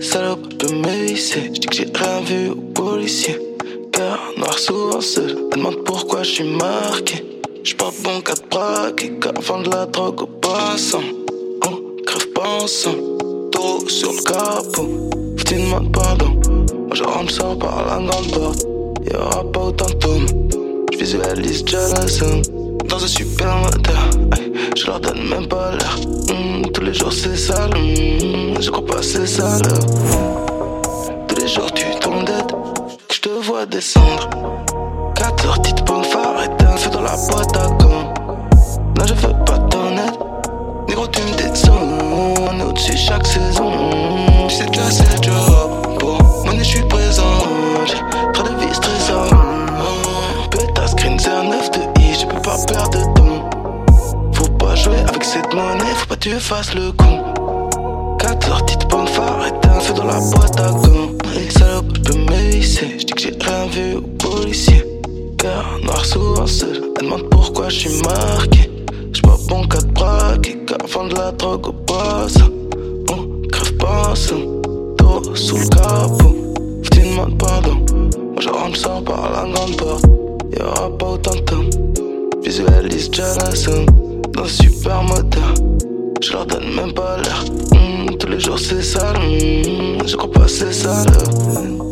Salope, je peux me hisser. J'dis que j'ai rien vu aux policiers. Cœur noir souvent seul. Elle demande pourquoi j'suis marqué. J'porte bon qu'à te braquer. Car vend de la drogue au passant. On crève pas ensemble. Taureau sur le capot. Faut tu demandes pardon. Moi je rentre, sors par la grande porte. Y'aura pas autant de tomes. J'visualise déjà la scène. Dans un super moteur. Je leur donne même pas l'heure. Tous les jours c'est sale. Je crois pas c'est sale. Tous les jours tu tombes dead. Que je te vois descendre. 4 sorties de pommes phare et un feu dans la boîte à gants. Non je veux pas ton aide. Négro tu me descends. On est au-dessus chaque saison. Tu sais déjà c'est le job. Pour monnaie je suis présent. J'ai trop de vie stressant. Pétasse screen c'est un 9 de I. Je peux pas perdre de temps. Faut pas jouer avec cette monnaie. Faut pas que tu fasses le con. 4 sorties de pommes phare et un feu dans la boîte à gants. Et salope je peux me hisser. J'dis que j'ai rien vu aux policiers. Cœur noir souvent seul. Elle demande pourquoi j'suis marqué. J'pas bon qu'à te braquer. Car vend de la drogue au poisson. On crève pas ensemble. Taureau sous le capot. Faut tu demandes pardon. Moi je rentre, sors par la grande porte. Y'aura pas autant de temps. Visualise déjà la scène. Dans un super moteur. Je leur donne même pas l'heure. Tous les jours c'est sale. Je crois pas c'est sale.